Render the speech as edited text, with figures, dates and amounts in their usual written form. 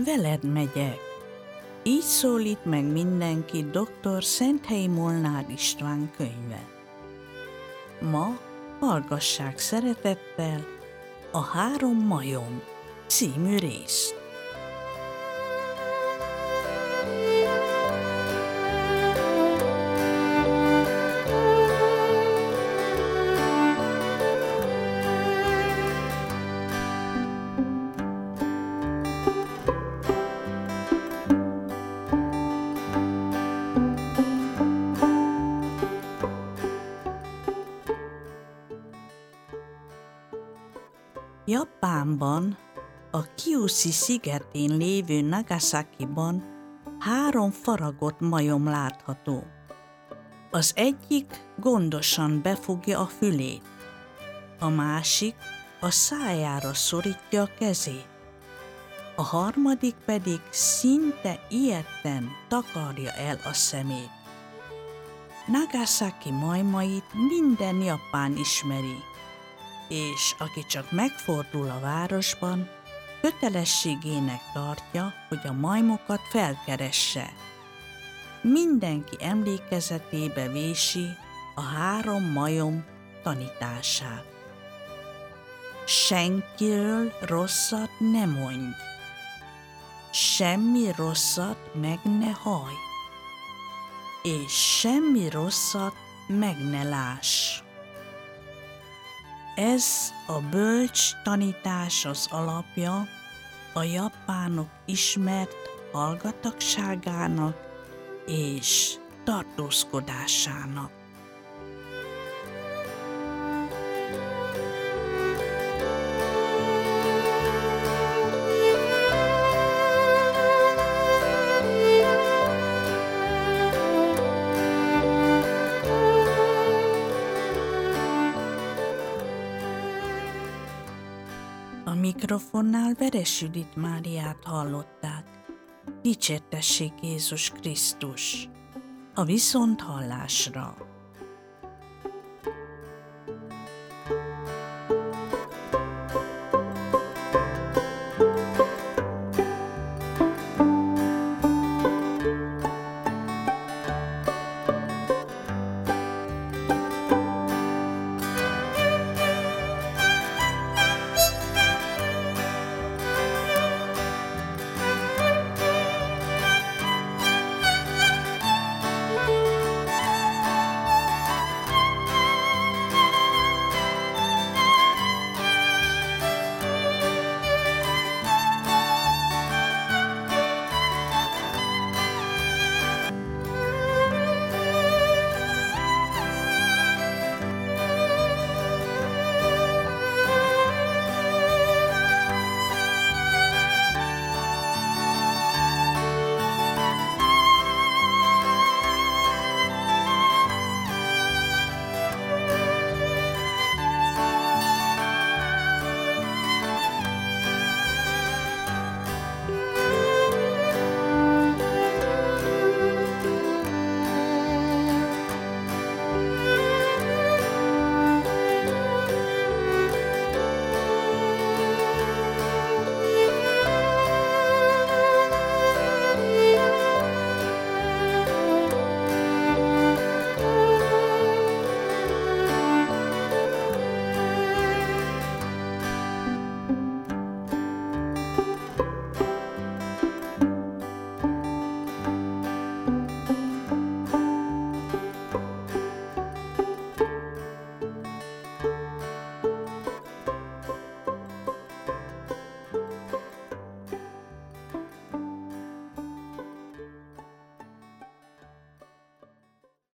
veled megyek. Így szólít meg mindenki dr. Szenthelyi Molnár István könyve. Ma hallgassák szeretettel a 3 majom című részt. Japánban, a Kyushu szigetén lévő Nagasakiban 3 faragott majom látható. Az egyik gondosan befogja a fülét, a másik a szájára szorítja a kezét, a harmadik pedig szinte ijedten takarja el a szemét. Nagasaki majmait minden japán ismeri, és aki csak megfordul a városban, kötelességének tartja, hogy a majmokat felkeresse. Mindenki emlékezetébe vési a 3 majom tanítását. Senkiről rosszat ne mondj, semmi rosszat meg ne hallj, és semmi rosszat meg ne láss. Ez a bölcs tanítás az alapja a japánok ismert hallgatagságának és tartózkodásának. A mikrofonnál Veres Judit Máriát hallották. Dicsértessék Jézus Krisztus! A viszonthallásra!